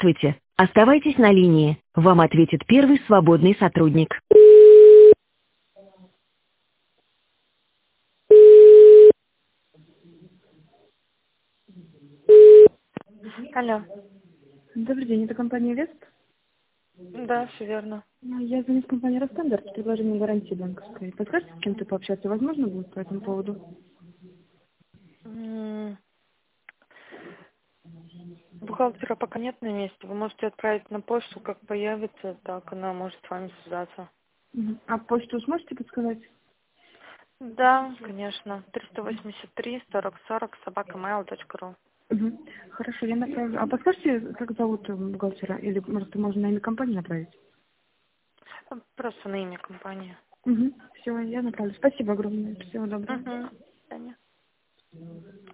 Здравствуйте. Оставайтесь на линии. Вам ответит первый свободный сотрудник. Алло. Добрый день, это компания Вест. Да, все верно. Я звоню с компании Росстандарт с предложением гарантии банковской. Подскажете, с кем-то пообщаться возможно будет по этому поводу? Бухгалтера пока нет на месте. Вы можете отправить на почту, как появится, так она может с вами связаться. Мгм. А почту сможете подсказать? Да, конечно. 383-4040 @mail.ru. Мгм. Хорошо, я направлю. А подскажете, как зовут бухгалтера? Или, может, можно на имя компании направить? Просто на имя компании. Угу. Все, я направлю. Спасибо огромное. Всего доброго. Угу. До свидания.